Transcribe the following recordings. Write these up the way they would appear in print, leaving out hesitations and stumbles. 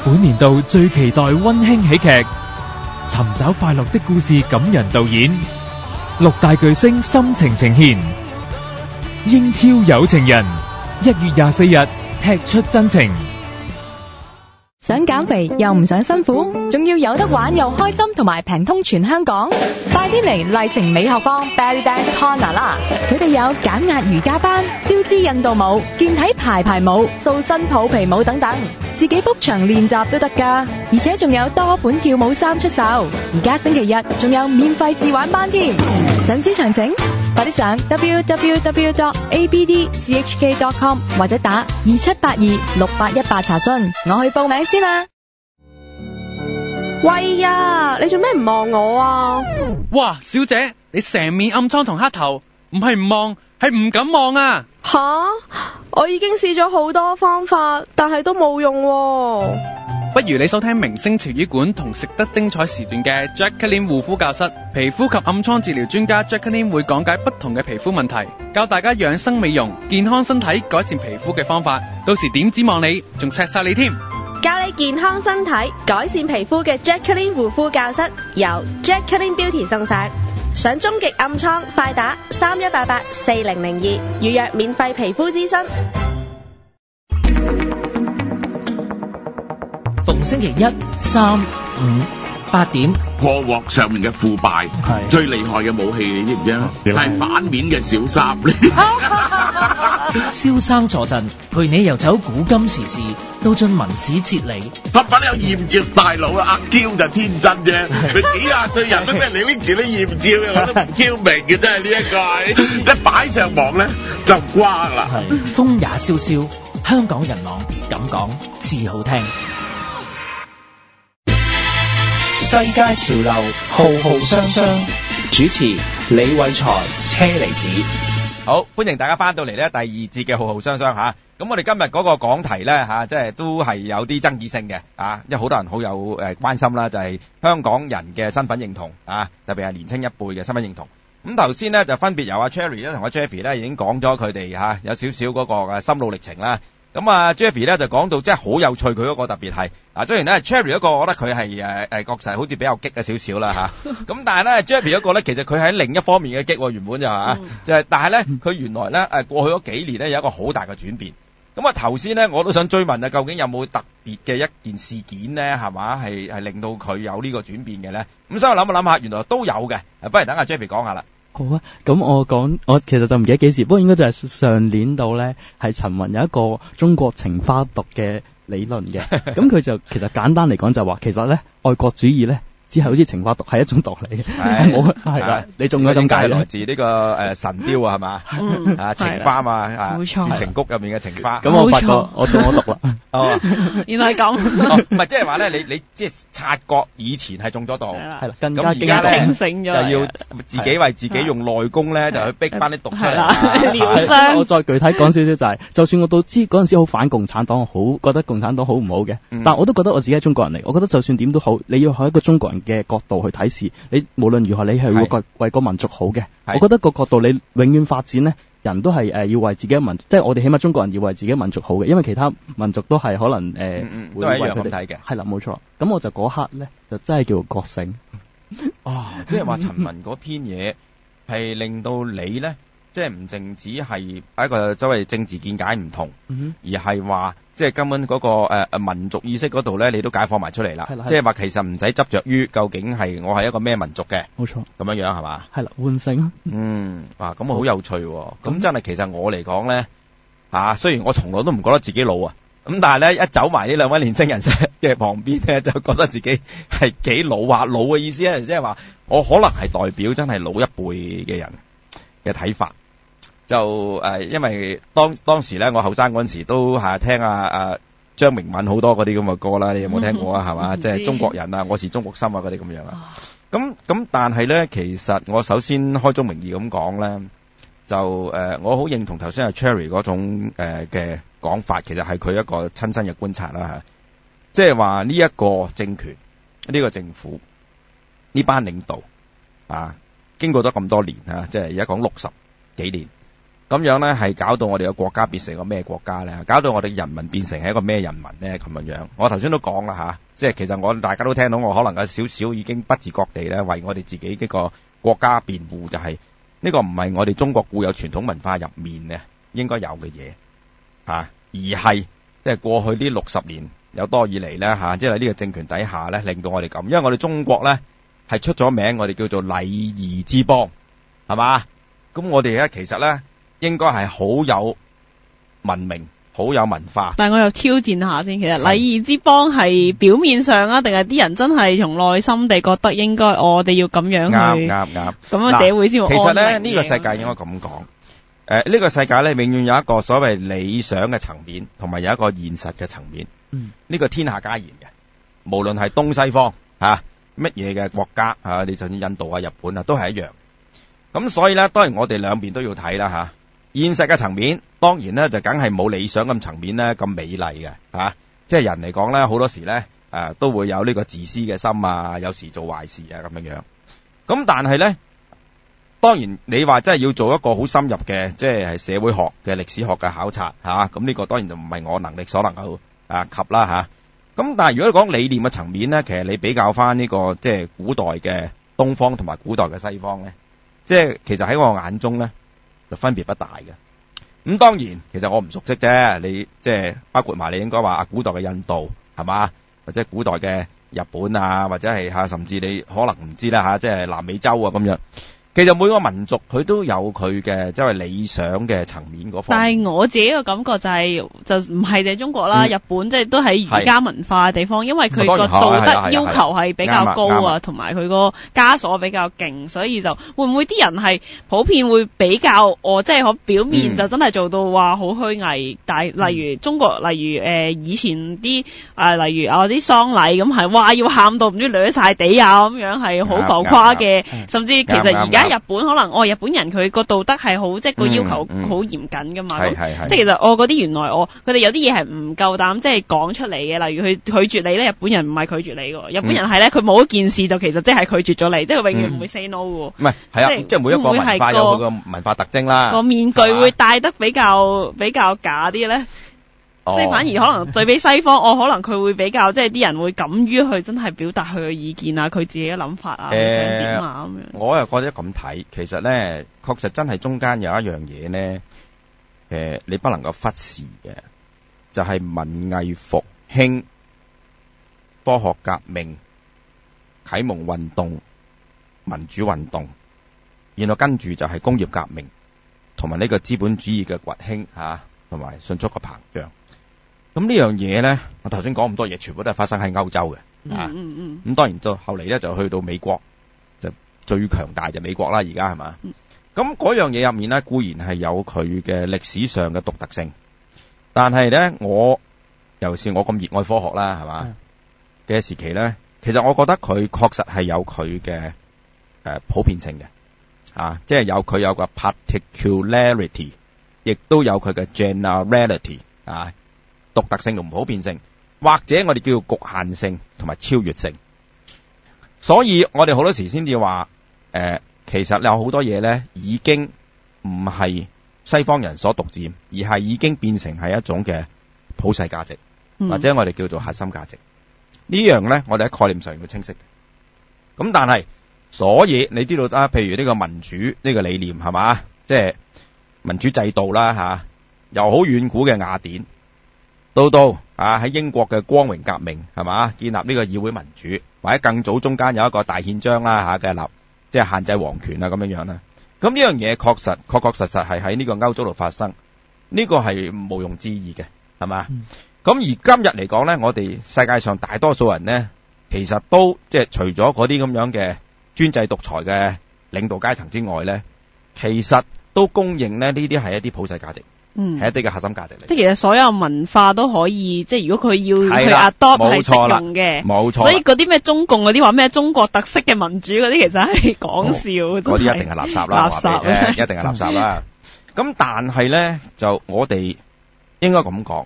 本年度最期待溫馨喜劇，尋找快樂的故事感人導演，六大巨星深情呈現，英超有情人，1月24日踢出真情。 想減肥又唔想辛苦，仲要有得玩又開心同埋平通全香港，快啲嚟麗晴美學坊 Belly Dance Corner 啦！佢哋有減壓瑜伽班、燒脂印度舞、健體排舞、塑身抱皮舞等等，自己 book 場練習都得㗎，而且仲有多款跳舞衫出售。而家星期日仲有免費試玩班添，想知詳情？快啲上 www.abdchk.com 或者打27826818查詢。我去報名先啦。 喂呀，你做咩唔望我啊？ 哇，小姐，你成面暗瘡同黑頭，唔係唔望，係唔敢望啊！ 吓，我已經試咗好多方法，但係都冇用喎。 不如你收聽明星潮語館同食得精彩時段嘅 Jacqueline 護膚教室，皮膚及暗瘡治療專家 Jacqueline 會講解不同嘅皮膚問題，教大家養生美容、健康身體、改善皮膚嘅方法。到時點指望你，仲錫晒你添。 教你健康身體、改善皮膚嘅 Jacqueline 護膚教室，由 Jacqueline Beauty 送上。想終極暗瘡，快打31884002預約免費皮膚諮詢。 逢星期一、三、五、8點， 破鑊上面嘅腐敗，最厲害嘅武器你知唔知啊？就係反面嘅小三。 蕭生坐陣，陪你遊走古今時事，到進文史哲理。 拍品有豔照大佬啊，阿嬌就天真啫。佢幾廿歲人都俾人拎住啲豔照嘅，我都唔嬌明嘅，真係呢一個。一擺上網咧就瓜啦。 風也蕭蕭，香港人朗咁講至好聽。世界潮流浩浩雙雙，主持李偉才、車厘子。 好，歡迎大家翻到嚟呢第二節嘅浩浩雙雙吓。咁我哋今日嗰個講題呢吓，即係都係有啲爭議性嘅啊，因為好多人好有關心啦，就係香港人嘅身份認同啊，特別係年青一輩嘅身份認同。咁頭先呢就分別由阿 Cherry 咧同阿 Jeffy 咧已經講咗佢哋吓有少少嗰個心路歷程啦。咁啊 Jeffy 咧就講到真係好有趣，佢嗰個特別係雖然咧 Cherry 嗰個我覺得佢係確實好似比較激嘅少少啦吓，咁但係咧 Jeffy 嗰個咧其實佢喺另一方面嘅激原本就就係，但係咧佢原來咧過去嗰幾年咧有一個好大嘅轉變。咁啊頭先咧我都想追問究竟有冇特別嘅一件事件咧係嘛係令到佢有呢個轉變嘅咧？咁所以我諗下，原來都有嘅，不如等阿 Jeffy 講下啦。 好啊，咁我其實就唔記得幾時，不過應該就係上年度咧，係陳雲有一個中國情花毒嘅理論嘅，咁佢就其實簡單嚟講就話，其實咧愛國主義咧，只係好似情花毒係一種毒嚟嘅，冇係啦，你仲有咁解來自呢個神雕啊係嘛？情花嘛冇錯，情谷入面嘅情花。 咁我發覺我中咗毒啦。 哦， 原來咁。 唔係即係話咧，你即係察覺以前係中咗毒， 係啦，更加清醒咗， 就要自己為自己用內功咧，就去逼翻啲毒出嚟。 療傷。 我再具體講少少就係，就算我都知嗰陣時好反共產黨，好覺得共產黨好唔好嘅，但我都覺得我自己係中國人嚟，我覺得就算點都好，你要喺一個中國人嘅角度去睇事，你無論如何你係會為個民族好嘅。我覺得個角度你永遠發展呢，人都係要為自己嘅民族，即係我哋起碼中國人要為自己民族好嘅，因為其他民族都係可能都係一樣咁睇嘅。 係啦，冇錯。咁我就嗰刻呢，就真係叫覺醒。 即係話陳文嗰篇嘢係令到你呢，即係唔淨止係一個所謂政治見解唔同，而係話即係根本嗰個民族意識嗰度咧，你都解放埋出嚟啦。即係話其實唔使執着於究竟係我係一個咩民族嘅。冇錯，咁樣係嘛？ 係啦，喚醒。 哇，咁好有趣喎！咁真係其實我嚟講咧雖然我從來都唔覺得自己老啊，咁但係咧一走埋呢兩位年青人嘅旁邊咧，就覺得自己係幾老啊！老嘅意思咧，即係話我可能係代表真係老一輩嘅人嘅睇法。就因為當時咧，我後生嗰陣時都聽張明敏好多嗰啲咁嘅歌啦，你有冇聽過啊？係嘛，即係中國人啊，我是中國心啊嗰啲咁樣啊。咁但係咧，其實我首先開宗明義咁講咧，就我好認同頭先阿 Cherry 嗰種嘅講法，其實係佢一個親身嘅觀察啦，即係話呢一個政權、呢個政府、呢班領導經過咗咁多年即係而家講60幾年。 咁樣咧係搞到我哋嘅國家變成個咩國家咧？搞到我哋人民變成係一個咩人民咧？咁樣，我頭先都講啦吓，即係其實大家都聽到我可能有少少已經不自覺地咧為我哋自己呢個國家辯護，就係呢個唔係我哋中國固有傳統文化入面嘅應該有嘅嘢而係即係過去呢60年有多以嚟咧即係呢個政權底下咧令到我哋咁，因為我哋中國咧係出咗名，我哋叫做禮儀之邦，係嘛？咁我哋咧其實咧應該係好有文明、好有文化。 但係我又挑戰下先，其實禮儀之邦係表面上啊，定係啲人真係從內心地覺得應該我哋要咁樣去啱， 咁樣社會先會其實咧安寧嘅呢個世界應該咁講。呢個世界咧，永遠有一個所謂理想嘅層面，同埋有一個現實嘅層面。呢個天下皆然嘅，無論係東西方乜嘢嘅國家你就算印度啊、日本啊，都係一樣。咁所以咧，當然我哋兩邊都要睇啦現實嘅層面，當然咧就梗係冇理想咁層面咧咁美麗嘅即係人嚟講咧，好多時咧都會有呢個自私嘅心啊，有時做壞事啊咁樣。咁但係咧，當然你話真係要做一個好深入嘅，即係社會學嘅歷史學嘅考察咁呢個當然就唔係我能力所能夠及啦咁但係如果你講理念嘅層面咧，其實你比較翻呢個即係古代嘅東方同埋古代嘅西方咧，即係其實喺我眼中咧就分別不大嘅。咁當然其實我唔熟悉啫，你即係包括埋你應該話古代嘅印度係嘛，或者古代嘅日本啊，或者係甚至你可能唔知啦即係南美洲啊咁樣。其實每個民族佢都有佢嘅即係理想嘅層面嗰方面。 但係我自己嘅感覺就唔係淨係中國啦，日本即係都喺儒家文化嘅地方，因為佢個道德要求係比較高啊，同埋佢個枷鎖比較勁，所以就會唔會啲人係普遍會比較即係表面就真係做到話好虛偽，但係例如中國，例如以前啲例如啲喪禮咁係哇要喊到唔知掠晒地啊咁樣係好浮誇嘅，甚至其實而家日本可能日本人佢個道德係好即係個要求好嚴謹噶嘛，即係其實嗰啲原來佢哋有啲嘢係唔夠膽即係講出嚟嘅，例如佢拒絕你咧，日本人唔係拒絕你嘅，日本人係咧佢冇一件事就其實即係拒絕咗你，即係佢永遠唔會 say no 嘅。唔係即係每一個文化有佢個文化特徵啦， 個面具會戴得比較假啲咧。即係反而可能對比西方，可能佢會比較即係啲人會敢於去真係表達佢嘅意見啊，佢自己嘅諗法啊，佢想點啊咁樣。 我又覺得咁睇，其實咧確實真係中間有一樣嘢咧，你不能夠忽視嘅，就係文藝復興、科學革命、啟蒙運動、民主運動，然後跟住就係工業革命，同埋呢個資本主義嘅崛興同埋迅速嘅膨脹。咁呢樣嘢咧，我頭先講咁多嘢，全部都係發生喺歐洲嘅。咁當然到後嚟咧就去到美國，就最強大就美國啦，而家係嘛？咁嗰樣嘢入面咧，固然係有佢嘅歷史上嘅獨特性，但係咧，尤其是我咁熱愛科學啦，係嘛嘅時期咧，其實我覺得佢確實係有佢嘅普遍性嘅，即係有佢有個 particularity， 亦都有佢嘅 generality 獨特性同普遍性，或者我哋叫局限性同埋超越性。所以我哋好多時先至話，其實有好多嘢咧，已經唔係西方人所獨佔，而係已經變成係一種嘅普世價值，或者我哋叫做核心價值。呢樣咧，我哋喺概念上要清晰嘅。咁但係，所以你知道譬如呢個民主呢個理念係嘛，即係民主制度啦由好遠古嘅雅典。到喺英國嘅光榮革命係嘛，建立呢個議會民主，或者更早中間有一個大憲章啦嘅立，即係限制皇權啊咁樣啦。咁呢樣嘢確實係喺呢個歐洲度發生，呢個係毋庸置疑嘅，係嘛？咁而今日嚟講咧，我哋世界上大多數人咧，其實都即係除咗嗰啲咁樣嘅專制獨裁嘅領導階層之外咧，其實都公認咧呢啲係一啲普世價值。係一啲嘅核心價值嚟， 即係其實所有文化都可以，即係如果佢要去 adopt 係適用嘅，冇錯。所以嗰啲咩中共嗰啲話咩中國特色嘅民主嗰啲，其實係講笑。嗰啲一定係垃圾啦，垃圾一定係垃圾啦。 咁但係咧，就我哋應該咁講，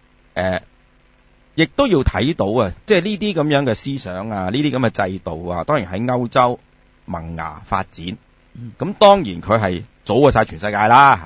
亦都要睇到啊，即係呢啲咁樣嘅思想啊，呢啲咁嘅制度啊，當然喺歐洲萌芽發展。咁當然佢係早過晒全世界啦，即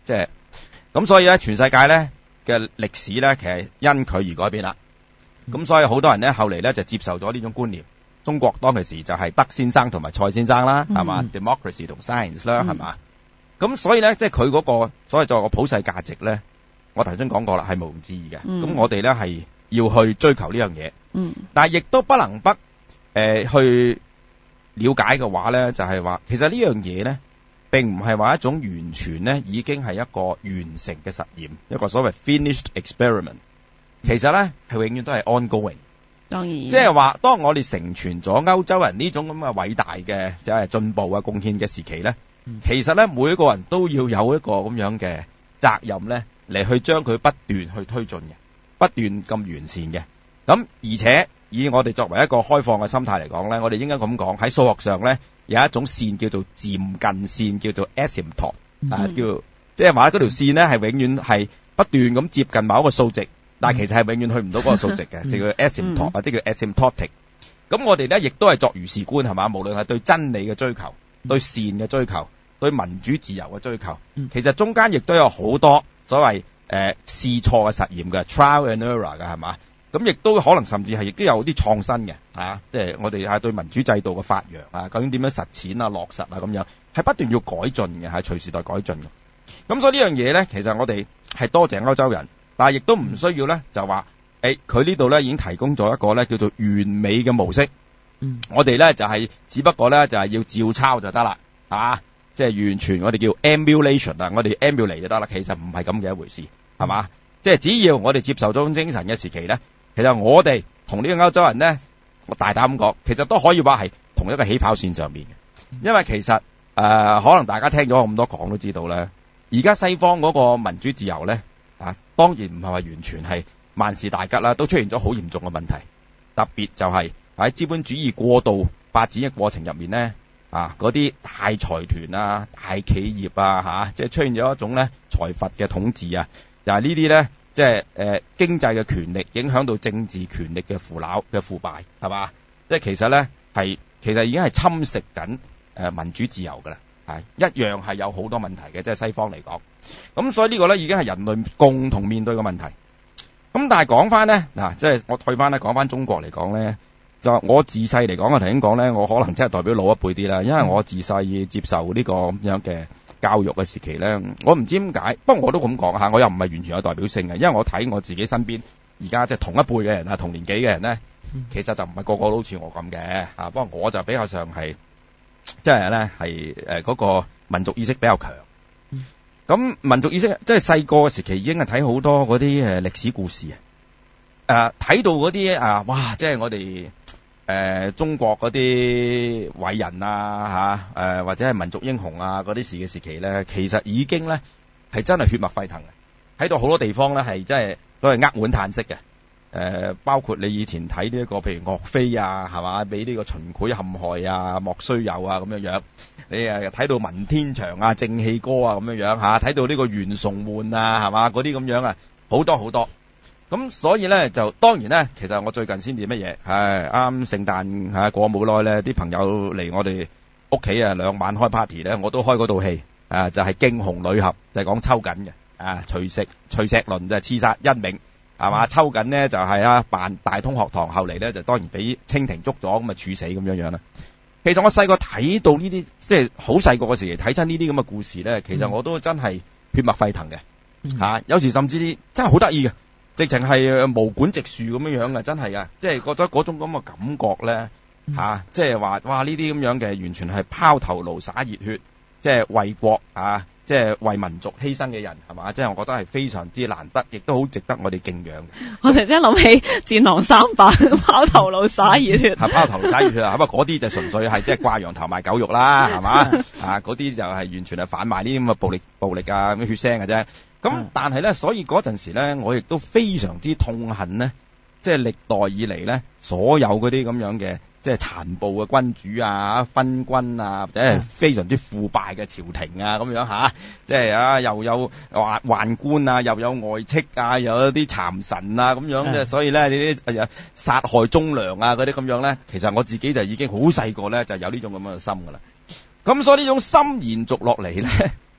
即係咁，所以咧全世界咧嘅歷史咧其實因佢而改變啦。咁所以好多人咧後嚟咧就接受咗呢種觀念。中國當其時就係德先生同埋蔡先生啦，係嘛？democracy 同 science 啦，係嘛？咁所以咧，即係佢嗰個所謂作為個普世價值咧，我頭先講過啦，係毋庸置疑嘅。咁我哋咧係要去追求呢樣嘢，但係亦都不能不去了解嘅話咧，就係話其實呢樣嘢咧並唔係話一種完全咧已經係一個完成嘅實驗，一個所謂 finished experiment。其實咧係永遠都係 ongoing。 當然， 即係話，當我哋成全咗歐洲人呢種咁嘅偉大嘅就係進步啊貢獻嘅時期咧，其實咧每一個人都要有一個咁樣嘅責任咧，嚟去將佢不斷去推進嘅，不斷咁完善嘅。咁而且以我哋作為一個開放嘅心態嚟講咧，我哋應該咁講，喺數學上咧有一種線叫做漸近線，叫做 asymptote，叫即係話嗰條線咧係永遠係不斷咁接近某一個數值。但係其實係永遠去唔到嗰個數值嘅，就叫 asymptote 或者叫 asymptotic。咁我哋咧亦都係作如是觀係嘛，無論係對真理嘅追求、對善嘅追求、對民主自由嘅追求，其實中間亦都有好多所謂試錯嘅實驗嘅 trial and error 嘅係嘛。咁亦都可能甚至係亦都有啲創新嘅即係我哋係對民主制度嘅發揚啊，究竟點樣實踐啊、落實啊咁樣，係不斷要改進嘅，係隨時代改進嘅。咁所以呢樣嘢咧，其實我哋係多謝歐洲人。但係亦都唔需要咧，就話佢呢度咧已經提供咗一個咧叫做完美嘅模式。我哋咧就係只不過咧就係要照抄就得啦，即係完全我哋叫 emulation 啊，我哋 emulate 就得啦。其實唔係咁嘅一回事，係嘛？即係只要我哋接受咗種精神嘅時期咧，其實我哋同呢個歐洲人咧，我大膽咁講，其實都可以話係同一個起跑線上面嘅。因為其實可能大家聽咗我咁多講都知道咧，而家西方嗰個民主自由咧。當然唔係話完全係萬事大吉啦，都出現咗好嚴重嘅問題。特別就係喺資本主義過度發展嘅過程入面呢，嗰啲大財團啊、大企業啊，即係出現咗一種咧財閥嘅統治啊，又係呢啲咧，即係經濟嘅權力影響到政治權力嘅腐敗，係嘛？即係其實咧其實已經係侵蝕緊民主自由㗎啦。一樣係有好多問題嘅，即係西方嚟講。咁所以呢個咧已經係人類共同面對嘅問題。咁但係講翻咧，即係我退翻咧講翻中國嚟講咧，就我自細嚟講，我頭先講咧，我可能真係代表老一輩啲啦，因為我自細接受呢個咁樣嘅教育嘅時期咧，我唔知點解，不過我都咁講嚇，我又唔係完全有代表性嘅，因為我睇我自己身邊而家即係同一輩嘅人啊，同年紀嘅人咧，其實就唔係個個都好似我咁嘅嚇，不過我就比較上係。即係咧，係嗰個民族意識比較強。咁民族意識，即係細個嘅時期已經係睇好多嗰啲歷史故事啊。睇到嗰啲哇！即係我哋中國嗰啲偉人啊或者係民族英雄啊嗰啲事嘅時期咧，其實已經咧係真係血脈沸騰嘅。睇到好多地方咧係真係都係扼腕嘆息嘅。包括你以前睇呢一個，譬如岳飛啊，係嘛，俾呢個秦檜陷害啊，莫須有啊咁樣樣。你睇到文天祥啊、正氣歌啊咁樣樣嚇，睇到呢個袁崇煥啊，係嘛，嗰啲咁樣啊，好多好多。咁所以咧就當然咧，其實我最近先至乜嘢，啱聖誕過冇耐咧，啲朋友嚟我哋屋企啊2晚開 party 咧，我都開嗰套戲就係驚鴻女俠，就係講秋瑾嘅徐錫麟就係刺殺恩銘。係嘛？秋瑾呢就係扮大通學堂，後嚟咧就當然俾清廷捉咗，咁啊處死咁樣樣啦。其實我細個睇到呢啲，即係好細個嘅時期睇親呢啲咁嘅故事咧，其實我都真係血脈沸騰嘅。有時甚至真係好得意嘅，直情係毛管直樹咁樣樣嘅，真係噶，即係覺得嗰種咁嘅感覺咧即係話哇呢啲咁樣嘅完全係拋頭顱灑熱血，即係為國即係為民族犧牲嘅人係嘛？即係我覺得係非常之難得，亦都好值得我哋敬仰。 我突然間諗起戰狼300拋頭顱灑熱血， 拋頭顱灑熱血啊！咁嗰啲就純粹係即係掛羊頭賣狗肉啦，係嘛？嗰啲就係完全係販賣呢啲咁嘅暴力啊咁血腥嘅啫。咁但係咧，所以嗰陣時咧，我亦都非常之痛恨呢，即係歷代以嚟咧所有嗰啲咁樣嘅。即係殘暴嘅君主啊、昏君啊，或者係非常之腐敗嘅朝廷啊，咁樣即係又有宦官啊，又有外戚啊，又有啲讒臣啊，咁樣即係所以咧，呢啲殺害忠良啊嗰啲咁樣咧，其實我自己就已經好細個咧就有呢種咁樣嘅心噶啦。咁所以呢種心延續落嚟咧，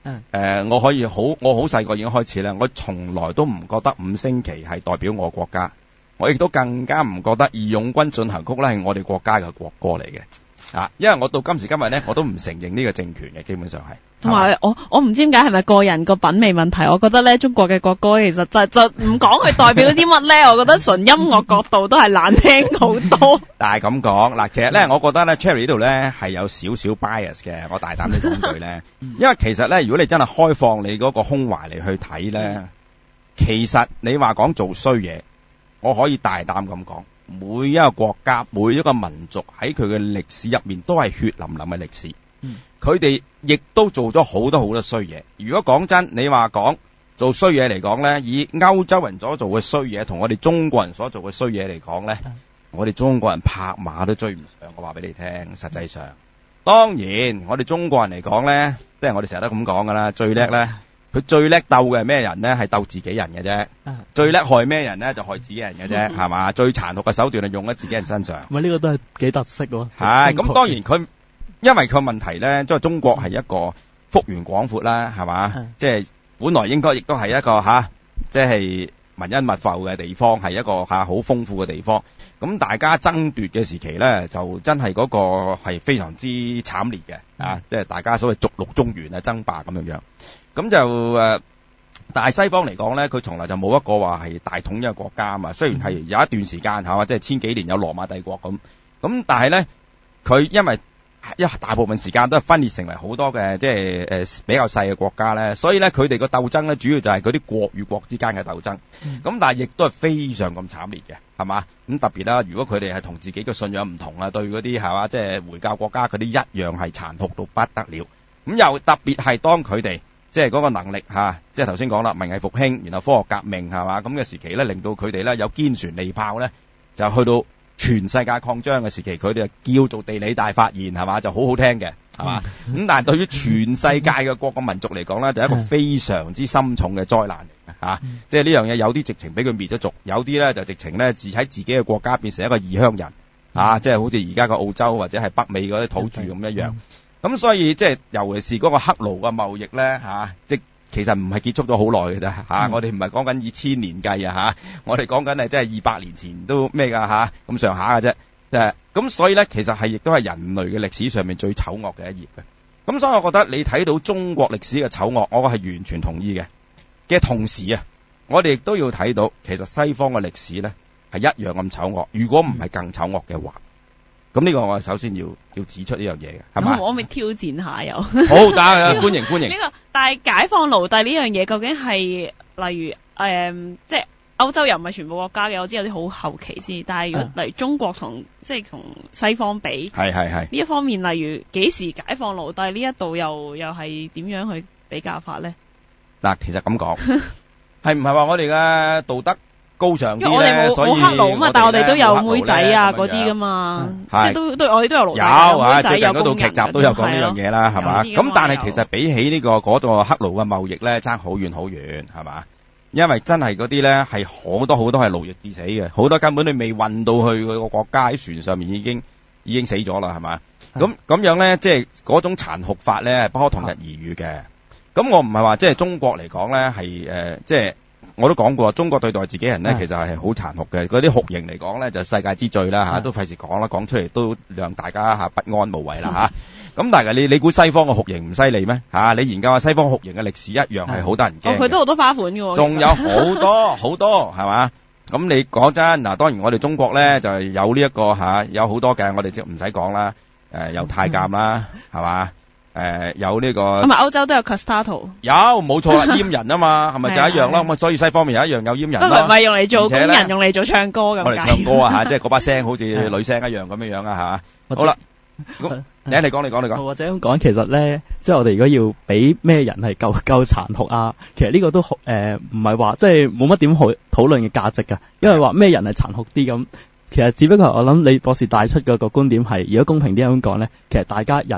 我好細個已經開始咧，我從來都唔覺得五星旗係代表我國家，我亦都更加唔覺得義勇軍進行曲咧係我哋國家嘅國歌嚟嘅。因為我到今時今日咧，我都唔承認呢個政權嘅，基本上係。 同埋我唔知點解係咪個人個品味問題，我覺得咧中國嘅國歌其實就唔講佢代表啲乜咧，我覺得純音樂角度都係難聽好多。 但係咁講嗱，其實咧，我覺得咧 Cherry 呢度咧係有少少 bias 嘅，我大膽啲講句咧，因為其實咧，如果你真係開放你嗰個胸懷嚟去睇咧，其實你話講做衰嘢，我可以大膽咁講。每一個國家、每一個民族喺佢嘅歷史入面都係血淋淋嘅歷史，佢哋亦都做咗好多衰嘢。如果講真，你話講做衰嘢嚟講呢，以歐洲人所做嘅衰嘢同我哋中國人所做嘅衰嘢嚟講呢，我哋中國人拍馬都追唔上。我話俾你聽，實際上，當然我哋中國人嚟講呢，即係我哋成日都咁講噶啦，最叻呢。佢最叻鬥嘅係咩人呢？係鬥自己人嘅啫。最叻害咩人呢？就害自己人嘅啫，係嘛？最殘酷嘅手段係用喺自己人身上。 呢個都係幾特色喎。 係咁，當然佢因為佢問題呢，即係中國係一個幅員廣闊啦，係嘛？即係本來應該亦都係一個即係文恩物阜嘅地方，係一個好豐富嘅地方。咁大家爭奪嘅時期呢，就真係嗰個係非常之慘烈嘅，即係大家所謂逐鹿中原啊，爭霸咁樣。咁就但係西方嚟講咧，佢從來就冇一個話係大統一嘅國家啊嘛。雖然係有一段時間即係千幾年有羅馬帝國咁，但係咧佢因為大部分時間都係分裂成為好多嘅即係比較細嘅國家咧，所以咧佢哋個鬥爭咧主要就係嗰啲國與國之間嘅鬥爭。咁但係亦都係非常咁慘烈嘅，係嘛？咁特別啦，如果佢哋係同自己嘅信仰唔同啊，對嗰啲係嘛即係回教國家嗰啲一樣係殘酷到不得了。咁又特別係當佢哋即係嗰個能力即係頭先講啦，文藝復興，然後科學革命係嘛咁嘅時期咧，令到佢哋咧有堅船利炮咧，就去到全世界擴張嘅時期，佢哋就叫做地理大發現係嘛，就好好聽嘅係嘛。咁但係對於全世界嘅各個民族嚟講咧，就係一個非常之深重嘅災難嚟嘅即係呢樣嘢有啲直情俾佢滅咗族，有啲咧就直情咧喺自己嘅國家變成一個異鄉人即係好似而家嘅澳洲或者係北美嗰啲土著咁一樣。咁所以即係尤其是嗰個黑奴嘅貿易咧即其實唔係結束咗好耐嘅啫我哋唔係講緊以千年計我哋講緊係即係200年前都咩㗎咁上下嘅啫。咁所以咧其實係亦都係人類嘅歷史上面最醜惡嘅一頁嘅。咁所以我覺得你睇到中國歷史嘅醜惡，我係完全同意嘅同時我哋亦都要睇到其實西方嘅歷史咧係一樣咁醜惡，如果唔係更醜惡嘅話。咁呢個我首先要指出呢樣嘢嘅，係嘛？我咪挑戰下又。好，打歡迎。 呢個但係解放奴隸呢樣嘢，究竟係例如即係歐洲又唔係全部國家嘅，我知有啲好後期先。但係如果例如中國同即係同西方比，係呢一方面，例如幾時解放奴隸呢一度又係點樣去比較法咧？ 嗱，其實咁講，係唔係話我哋嘅道德高尚啲咧？ 我哋冇黑奴啊嘛，但係我哋都有妹仔啊嗰啲噶嘛，即係都我哋都有奴隸，有妹仔， 最近嗰套劇集都有講呢樣嘢啦，係嘛？咁但係其實比起呢嗰個黑奴嘅貿易咧，爭好遠好遠，係嘛？因為真係嗰啲咧係好多係勞役致死嘅，好多根本你未運到去佢個國家喺船上面已經死咗啦，係嘛？咁樣咧，即係嗰種殘酷法咧，不可同日而語嘅。咁我唔係話即係中國嚟講咧係即係。我都講過，中國對待自己人咧，其實係好殘酷嘅。嗰啲酷刑嚟講咧，就世界之最啦都費事講啦，講出嚟都讓大家不安無謂啦咁但係你估西方嘅酷刑唔犀利咩你研究下西方酷刑嘅歷史一樣係好得人驚。 佢都好多花款嘅喎。 仲有好多係嘛？咁你講真嗱，當然我哋中國咧就係有呢一個有好多嘅，我哋即唔使講啦。有太監啦，係嘛？有呢個， 係咪歐洲都有 Castrato？ 有，冇錯啦，閹人啊嘛，係咪就一樣咯？咁所以西方面有一樣有閹人咯。 唔係用嚟做工人，用嚟做唱歌咁解。 我哋唱歌即係嗰把聲好似女聲一樣咁樣啊好啦，你講。 或者咁講，其實咧，即係我哋如果要俾咩人係夠殘酷其實呢個都唔係話即係冇乜點討論嘅價值㗎，因為話咩人係殘酷啲咁。其實只不過我諗你博士帶出嗰個觀點係，如果公平啲咁講咧，其實大家人咧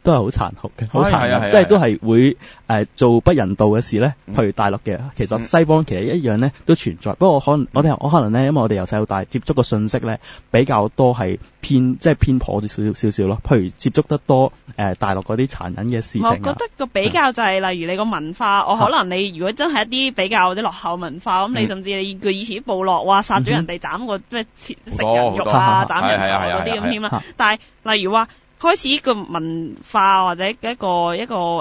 都係好殘酷嘅，好殘係啊， 忍，即係都係會做不人道嘅事咧。譬如大陸嘅，其實西方其實一樣咧都存在。不過我可能咧，因為我哋由細到大接觸嘅信息咧比較多係偏頗啲少少咯。譬如接觸得多大陸嗰啲殘忍嘅事情。我覺得個比較就係例如你個文化，我可能你如果真係一啲比較或者落後文化，咁你甚至你佢以前啲部落話殺咗人哋斬個咩食人肉啊、斬人頭嗰啲咁添啦。但係例如話開始個文化或者一個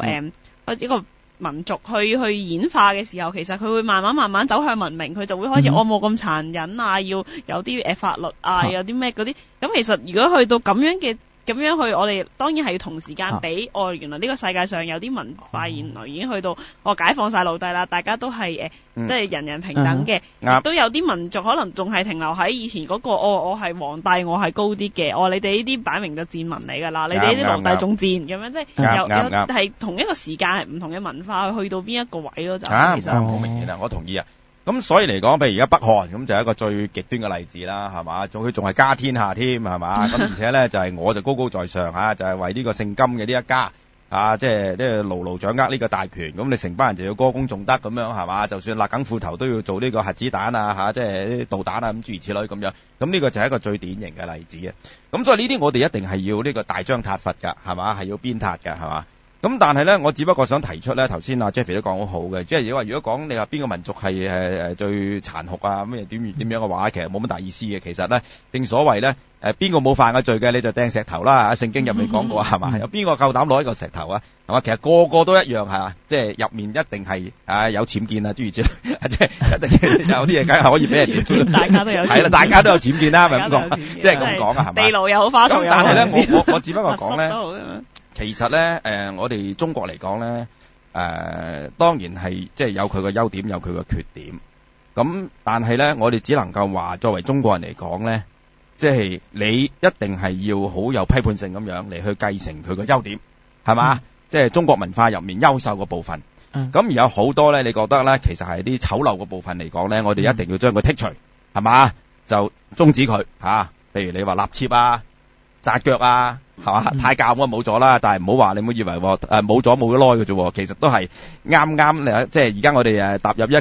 民族去演化嘅時候，其實佢會慢慢走向文明，佢就會開始冇咁殘忍啊，要有啲法律啊，有啲咩嗰啲。咁其實如果去到咁樣去，我哋當然係要同時間比。原來呢個世界上有啲文化原來已經去到解放晒奴隸啦，大家都係即係人人平等嘅。都有啲民族可能仲係停留喺以前嗰個我係皇帝，我係高啲嘅。你哋呢啲擺明就賤民嚟㗎啦，你哋呢啲奴隸仲賤咁樣，即係有係同一個時間係唔同嘅文化去到邊一個位咯，就其實好明顯啊，我同意啊。咁所以嚟講，譬如而家北韓咁就係一個最極端嘅例子啦，係嘛？佢仲係家天下添，係嘛？咁而且咧就係我就高高在上嚇，就係為呢個姓金嘅呢一家即係牢牢掌握呢個大權。咁你成班人就要歌功頌德咁樣，係嘛？就算勒緊褲頭都要做呢個核子彈啊即係啲導彈啊咁諸如此類咁樣。咁呢個就係一個最典型嘅例子啊。咁所以呢啲我哋一定係要呢個大章撻伐㗎，係嘛？係要鞭撻㗎，係嘛？咁但係咧，我只不過想提出咧，頭先阿 Jeffrey 都講好好嘅，即係如果講你話邊個民族係最殘酷啊，咩點樣嘅話，其實冇乜大意思嘅。其實咧，正所謂咧，邊個冇犯過罪嘅你就掟石頭啦，聖經入面講過係嘛？有邊個夠膽攞一個石頭啊？係嘛？其實個個都一樣係嘛？即係入面一定係有僭建啊，諸如此類，即係一定有啲嘢梗係可以俾人哋。 大家都有係啦，大家都有僭建啦，咪咁講，即係咁講啊，係嘛？ 地牢又好，花槽又好。 但係咧，我只不過講咧。其實咧，我哋中國嚟講咧，當然係即係有佢個優點，有佢個缺點。咁但係咧，我哋只能夠話作為中國人嚟講咧，即係你一定係要好有批判性咁樣嚟去繼承佢個優點，係嘛？即係中國文化入面優秀嘅部分。咁而有好多咧，你覺得咧，其實係啲醜陋嘅部分嚟講咧，我哋一定要將佢剔除，係嘛？就終止佢嚇。譬如你話立切啊、紮腳啊。係嘛？太監我冇咗啦，但係唔好話你唔好以為冇咗耐嘅啫，其實都係啱即係而家我哋踏入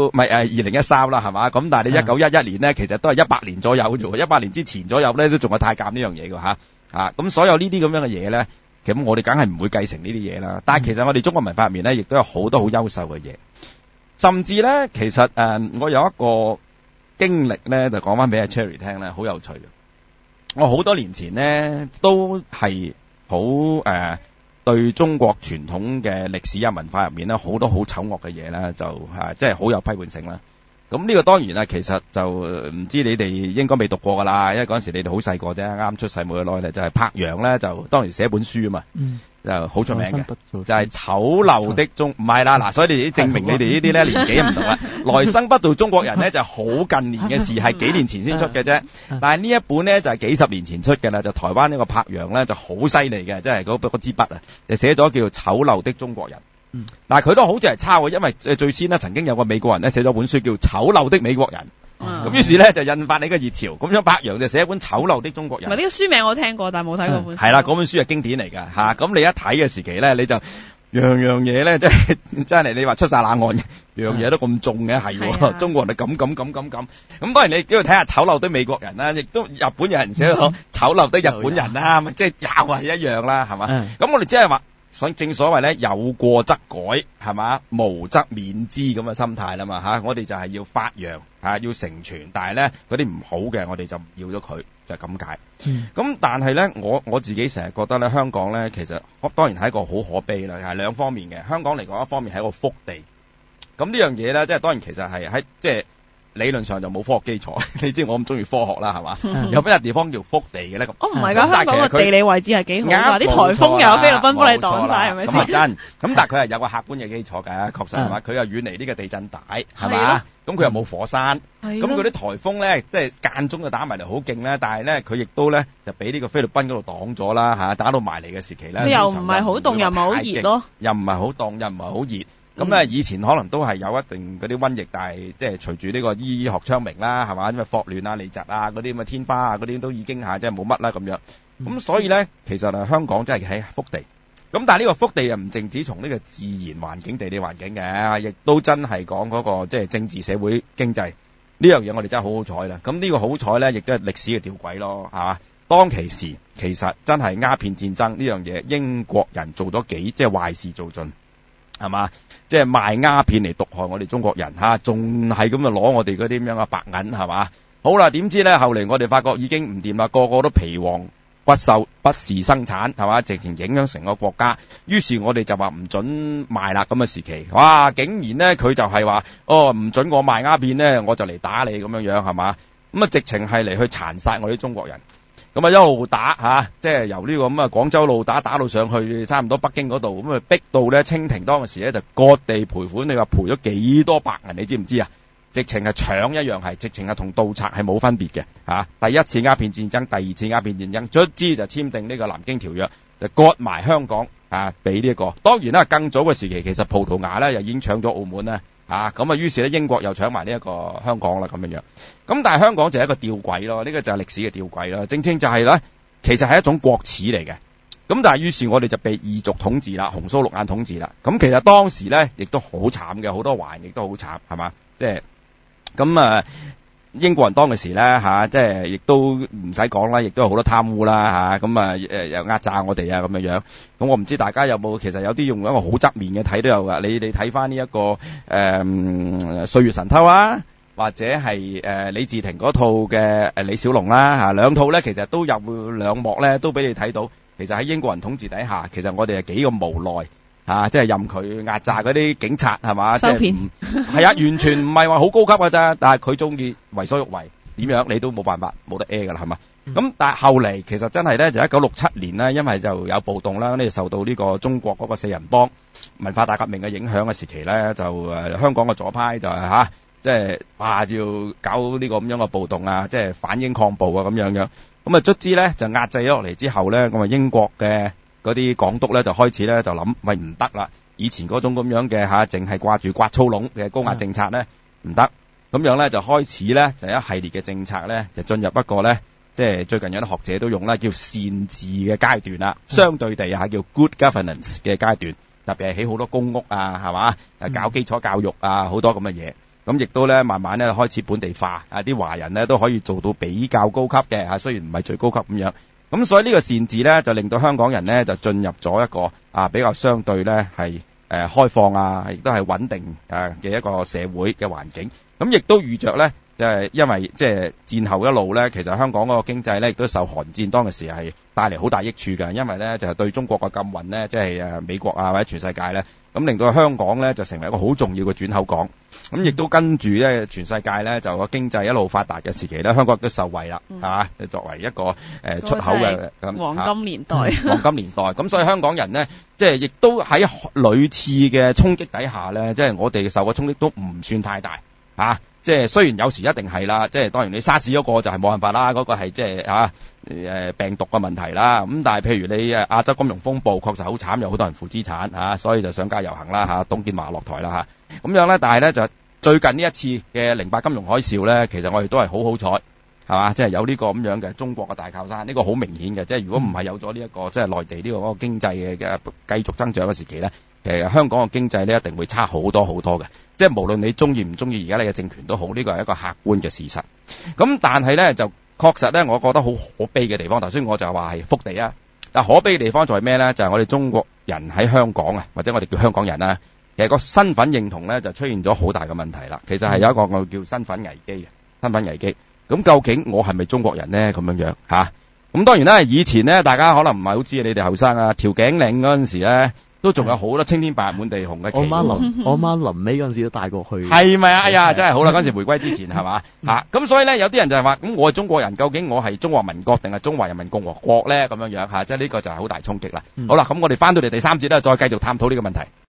2013啦，係嘛？咁但係你1911年咧，其實都係100年左右啫喎，100年之前左右咧都仲有太監呢樣嘢㗎嚇。咁所有呢啲咁樣嘅嘢咧，咁我哋梗係唔會繼承呢啲嘢啦。但係其實我哋中國文化入面咧，亦都有好多好優秀嘅嘢，甚至咧其實我有一個經歷咧，就講翻俾阿 Cherry 聽咧，好有趣嘅。我好多年前呢，都係好對中國傳統嘅歷史啊文化入面呢，好多好醜惡嘅嘢呢，就即係好有批判性啦。咁呢個當然啦，其實就唔知你哋應該未讀過噶啦，因為嗰陣時你哋好細個啫，啱出世冇幾耐咧，就係柏楊咧就當年寫本書啊嘛，就好出名嘅，就係醜陋的中唔係啦嗱，所以你證明你哋呢啲咧年紀唔同啦。來生不做中國人咧就好近年嘅事，係幾年前先出嘅啫。但係呢一本咧就係幾十年前出嘅啦，就台灣呢個柏楊咧就好犀利嘅，即係嗰支筆啊，就寫咗叫做醜陋的中國人。但係佢都好似係抄嘅，因為最先呢曾經有個美國人咧寫咗本書叫《醜陋的美國人》，咁於是咧就引發你個熱潮，咁樣柏楊就寫一本《醜陋的中國人》。 唔係呢個書名我聽過，但係冇睇過本書。 係啦，嗰本書係經典嚟㗎嚇，咁你一睇嘅時期咧，你就樣嘢咧，真係你話出晒冷汗嘅，樣嘢都咁重嘅，係中國人係咁。咁當然你都要睇下《醜陋的美國人》啦，亦都日本有人寫咗《醜陋的日本人》啦，即係又係一樣啦，係嘛？咁我哋即係話。正所謂咧，有過則改，係嘛？無則免之咁嘅心態啦嘛嚇，我哋就係要發揚要成傳，但係咧嗰啲唔好嘅，我哋就要咗佢，就係咁解。咁但係咧，我自己成日覺得咧，香港咧其實當然係一個好可悲啦，係兩方面嘅。香港嚟講，一方面係一個福地，咁呢樣嘢咧，即係當然其實係喺即係。理論上就冇科學基礎，你知我咁中意科學啦，係嘛？有邊個地方叫福地嘅咧？咁唔係㗎，香港個地理位置係幾好㗎，啲颱風又有菲律賓幫你擋晒，係咪先？ 咁係真，咁但係佢係有個客觀嘅基礎嘅，確實係嘛？佢又遠離呢個地震帶，係嘛？咁佢又冇火山，咁嗰啲颱風咧，即係間中就打埋嚟好勁咧，但係咧佢亦都咧就俾呢個菲律賓嗰度擋咗啦嚇，打到埋嚟嘅時期咧， 佢又唔係好凍，又唔係好熱咯， 又唔係好凍，又唔係好熱。咁咧，以前可能都係有一定嗰啲瘟疫，但係即係隨住呢個醫學昌明啦，係嘛？因為霍亂啊、痢疾啊嗰啲咁嘅天花啊嗰啲都已經即係冇乜啦咁樣。咁所以咧，其實香港真係喺福地， 咁但係呢個福地又唔淨止從呢個自然環境、地理環境嘅，亦都真係講嗰個即係政治、社會、經濟呢樣嘢，我哋真係好好彩啦。咁呢個好彩咧，亦都係歷史嘅吊詭咯，係嘛？當其時其實真係鴉片戰爭呢樣嘢，英國人做咗即係壞事做盡，係嘛？即係賣鴉片嚟毒害我哋中國人嚇，仲係咁就攞我哋嗰啲咁樣嘅白銀，係嘛？好啦，點知咧後嚟我哋發覺已經唔掂啦，個個都皮黃骨瘦，不時生產，係嘛？直情影響成個國家。於是我哋就話唔准賣啦，咁嘅時期，哇！竟然咧佢就係話唔准我賣鴉片咧，我就嚟打你咁樣樣，係嘛？咁啊直情係嚟去殘殺我哋中國人。咁啊一路打嚇，即係由呢個咁啊廣州路打到上去差唔多北京嗰度，咁啊逼到咧清廷當時咧就割地賠款，你話賠咗幾多白銀，你知唔知啊？直情係搶一樣係，直情係同盜賊係冇分別嘅嚇。第一次鴉片戰爭，第二次鴉片戰爭，卒之就簽訂呢個南京條約，就割埋香港啊俾呢一個。當然啦，更早嘅時期其實葡萄牙咧又已經搶咗澳門啦。咁啊，於是咧英國又搶埋呢一個香港啦，咁樣樣。咁但係香港就係一個吊詭咯，呢個就係歷史嘅吊詭啦。正正就係咧，其實係一種國恥嚟嘅。咁但係於是我哋就被異族統治啦，紅鬚綠眼統治啦。咁其實當時咧亦都好慘嘅，好多華人亦都好慘，係嘛？即係咁啊，英國人當其時咧即係亦都唔使講啦，亦都有好多貪污啦咁啊又壓榨我哋啊咁樣樣。咁我唔知大家有冇，其實有啲用一個好側面嘅睇都有噶。你睇翻呢一個歲月神偷啦，或者係李治廷嗰套嘅李小龍啦兩套咧，其實都有兩幕咧，都俾你睇到，其實喺英國人統治底下，其實我哋係幾咁無奈。即係任佢壓榨嗰啲警察，係嘛？ 收片係啊，完全唔係話好高級㗎咋，但係佢中意為所欲為，點樣你都冇辦法，冇得 A 㗎啦，係嘛？咁但係後嚟其實真係咧，就1967年呢，因為就有暴動啦，呢受到呢個中國嗰個四人幫文化大革命嘅影響嘅時期咧，就香港嘅左派就係即係要搞呢個咁樣嘅暴動啊，即係反英抗暴啊咁樣樣。咁啊卒之咧就壓制咗落嚟之後咧，咁啊英國嘅嗰啲港督咧就開始咧就諗，喂唔得啦！以前嗰種咁樣嘅淨係掛住刮粗籠嘅高壓政策咧唔得，咁樣咧就開始咧就一系列嘅政策咧就進入一個咧，即係最近有啲學者都用啦，叫善治嘅階段啦，相對地叫 good governance 嘅階段，特別係起好多公屋啊，係嘛？搞基礎教育啊，好多咁嘅嘢。咁亦都咧慢慢咧開始本地化，啲華人咧都可以做到比較高級嘅雖然唔係最高級咁樣。咁所以呢個善治咧就令到香港人咧就進入咗一個比較相對咧係開放亦都係穩定嘅一個社會嘅環境。咁亦都預着咧因為即係戰後一路咧，其實香港嗰個經濟咧亦都受韓戰當時係帶嚟好大益處嘅，因為咧就係對中國嘅禁運咧，即係美國或者全世界咧，咁令到香港咧就成為一個好重要嘅轉口港。咁亦都跟住咧，全世界咧就個經濟一路發達嘅時期咧，香港亦都受惠啦，係嘛？作為一個出口嘅黃金年代， 黃金年代。咁所以香港人咧，即係亦都喺屢次嘅衝擊底下咧，即係我哋受嘅衝擊都唔算太大即係雖然有時一定係啦，即係當然你沙士嗰個就係冇辦法啦，嗰個係即係病毒嘅問題啦。咁但係譬如你亞洲金融風暴確實好慘，有好多人負資產所以就上街遊行啦董建華落台啦咁樣咧。但係咧就最近呢一次嘅08金融海嘯咧，其實我哋都係好好彩，係嘛？即係有呢個咁樣嘅中國嘅大靠山，呢個好明顯嘅。即係如果唔係有咗呢一個即係內地呢個嗰個經濟嘅繼續增長嘅時期咧，其實香港嘅經濟咧一定會差好多好多嘅。即係無論你中意唔中意而家你嘅政權都好，呢個係一個客觀嘅事實。咁但係咧就確實咧，我覺得好可悲嘅地方，頭先我就話係福地啊。但可悲嘅地方在咩咧？就係我哋中國人喺香港或者我哋叫香港人啦，其實個身份認同咧就出現咗好大嘅問題啦。其實係有一個我叫身份危機嘅身份危機。咁究竟我係咪中國人咧？咁樣樣咁當然啦，以前咧大家可能唔係好知你哋後生調頸嶺嗰陣時咧，都仲有好多青天白日滿地紅嘅旗。 我媽臨尾嗰陣時都帶過去。 係咪啊？哎呀，真係好啦！嗰陣時回歸之前係嘛咁所以咧有啲人就係話，咁我係中國人，究竟我係中華民國定係中華人民共和國咧？咁樣樣即係呢個就係好大衝擊啦。好啦，咁我哋翻到嚟第三節咧，再繼續探討呢個問題。